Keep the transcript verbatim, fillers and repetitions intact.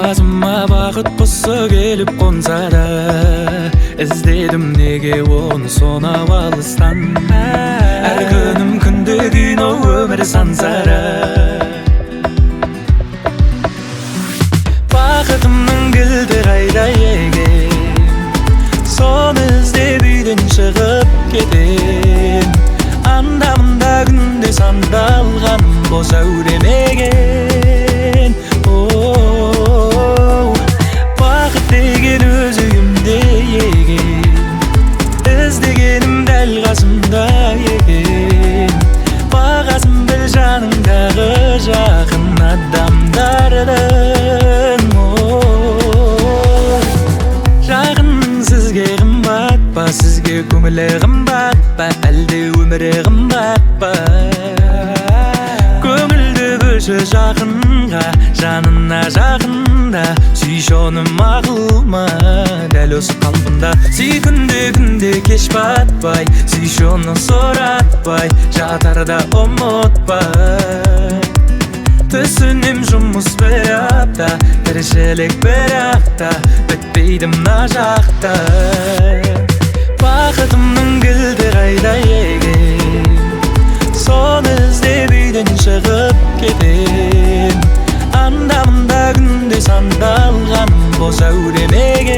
Басыма бақыт құсы келіп қонса да, іздедім неге оны сонау алыстан. Әр күнім күнде кино, өмір сансара. Бақытымның кілті қайда екен, соны іздеп үйден шығып кетем. Анда-мында күнде сандалған бос әуремеген. Бақыт деген өз үйімде екен, іздегенім дәл қасымда екен. Бағасын біл жаныңдағы жақын адамдардың. Жақын сізге қымбат па, сізге көңілі қымбат па, әлде өмірі қымбат па? Көңілді бөлші жақынға, жанына жақында. Сүйші оны мақұл ма, дәл осы қалпында. Сүй күнде күнде кеш батпай, сүйші оны сұратпай, жатарда ұмытпай. Түсінем жұмыс бір апта, тіршілік бір апта, бітпейді мына жақта. Бақытымның кілті қайда екен, соны іздеп үйден шығып кетем. Анда-мында күнде сандалған бос әуремеген.